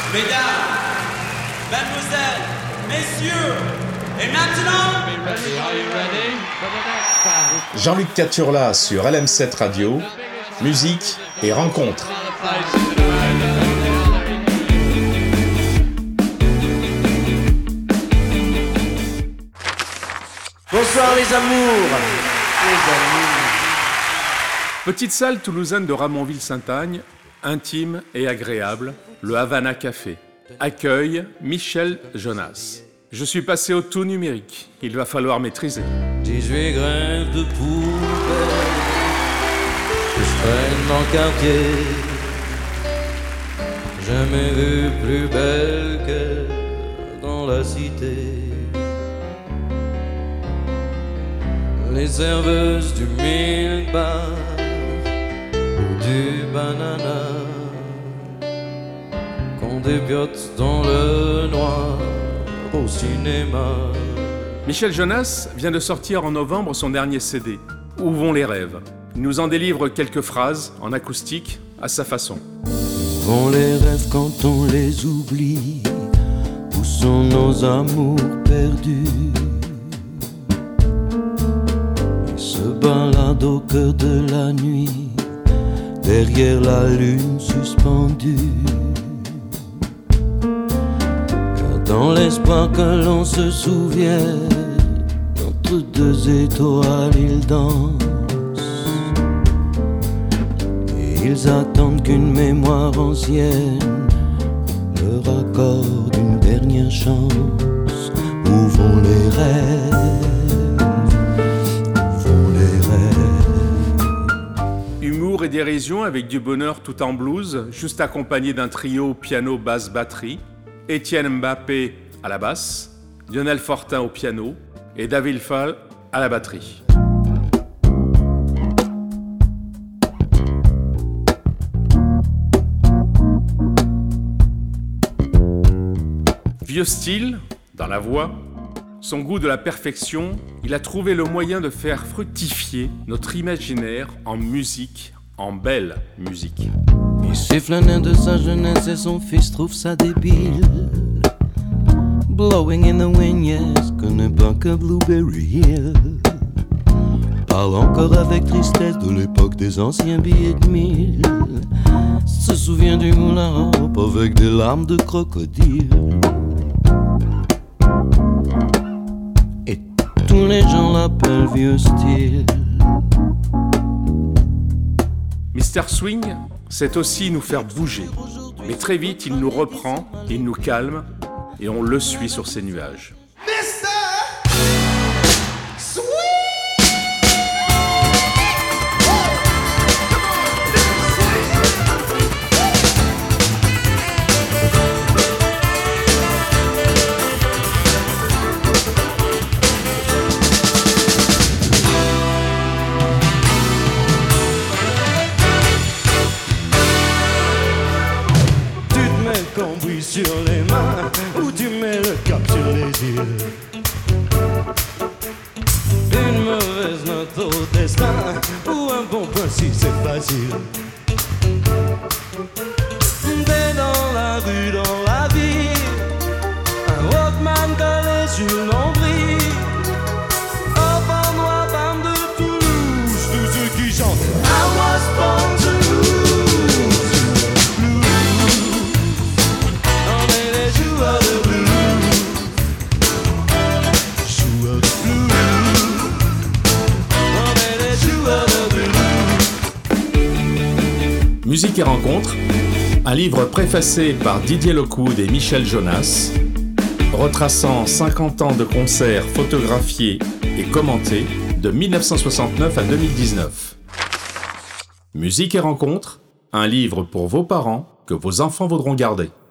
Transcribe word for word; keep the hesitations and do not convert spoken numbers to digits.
Mesdames, Mademoiselles, Messieurs, et maintenant... Jean-Luc Caturla sur L M sept Radio, musique et rencontres. Bonsoir les amours. Les amours. Petite salle toulousaine de Ramonville-Saint-Agne, intime et agréable, le Havana Café, accueille Michel Jonas. Je suis passé au tout numérique, il va falloir maîtriser. dix-huit grèves de poubelle que je traîne dans le quartier. Jamais vu plus belle que dans la cité. Les serveuses du milk bar ou du banana qu'on débiote dans le noir au cinéma. Michel Jonas vient de sortir en novembre son dernier C D, Où vont les rêves. Il nous en délivre quelques phrases en acoustique à sa façon. Où vont les rêves quand on les oublie? Où sont nos amours perdus? Ils se baladent au cœur de la nuit, derrière la lune suspendue. Dans l'espoir que l'on se souvienne, entre deux étoiles ils dansent. Et ils attendent qu'une mémoire ancienne leur accorde une dernière chance. Où vont les rêves? Où vont les rêves? Humour et dérision avec du bonheur tout en blues, juste accompagné d'un trio piano, basse, batterie. Étienne Mbappé à la basse, Lionel Fortin au piano et David Fall à la batterie. Vieux style, dans la voix, son goût de la perfection, il a trouvé le moyen de faire fructifier notre imaginaire en musique, en belle musique. Il s'est flâné de sa jeunesse et son fils trouve ça débile. Blowing in the wind, yes, connaît pas que Blueberry Hill. Parle encore avec tristesse de l'époque des anciens billets de mille. Se souvient du moulin à robe avec des larmes de crocodile. Et tous les gens l'appellent vieux style. Mister Swing, c'est aussi nous faire bouger. Mais très vite, il nous reprend, il nous calme, et on le suit sur ses nuages. Mister Swing! Sur les mains, ou tu mets le cap sur les îles. Une mauvaise note au destin, ou un bon principe, c'est facile. T'es dans la rue, dans la ville, un Walkman collé sur le nombril. Au port noir, femme de Toulouse, tous ceux qui chantent I was born to lose. Musique et rencontres, un livre préfacé par Didier Lockwood et Michel Jonas, retraçant cinquante ans de concerts photographiés et commentés de dix-neuf cent soixante-neuf à deux mille dix-neuf. Musique et rencontres, un livre pour vos parents que vos enfants voudront garder.